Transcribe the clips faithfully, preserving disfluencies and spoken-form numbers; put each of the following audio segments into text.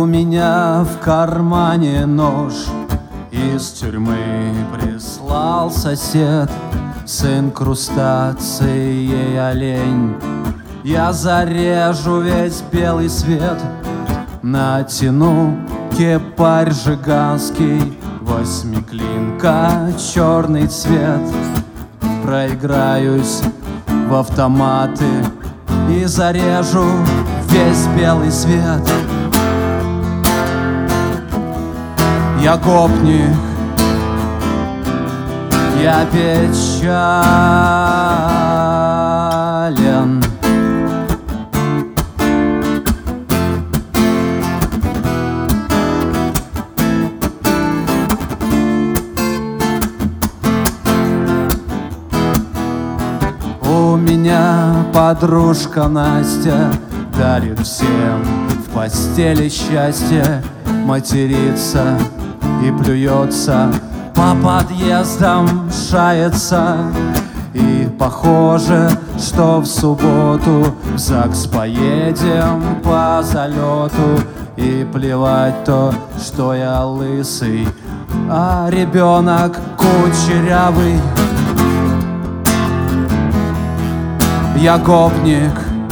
меня в кармане нож, из тюрьмы прислал сосед с инкрустацией олень. Я зарежу весь белый свет, натяну кепарь жиганский, восьмиклинка черный цвет. Проиграюсь в автоматы и зарежу весь белый свет. Я гопник, я печален. У меня подружка Настя дарит всем в постели счастье, матерится и плюется, по подъездам шается. И похоже, что в субботу в ЗАГС поедем по залету. И плевать то, что я лысый, а ребенок кучерявый. Я гопник,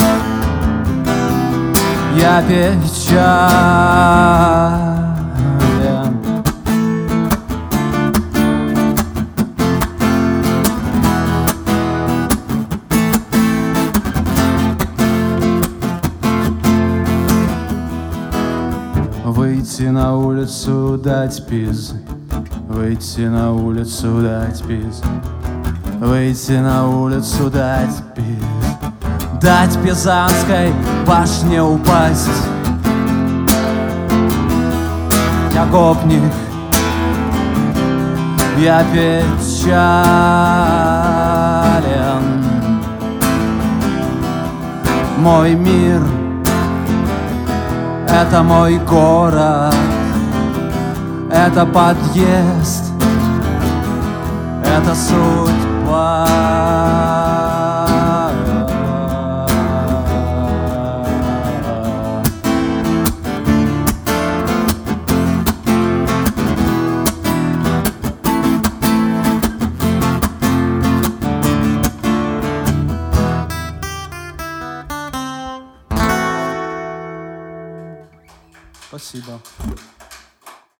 я печален. Выйти на улицу, дать пизы, выйти на улицу, дать пизы, выйти на улицу, дать пизы, дать Пизанской башне упасть. Я гопник, я печален. Мой мир — это мой город, это подъезд, это судьба. Спасибо.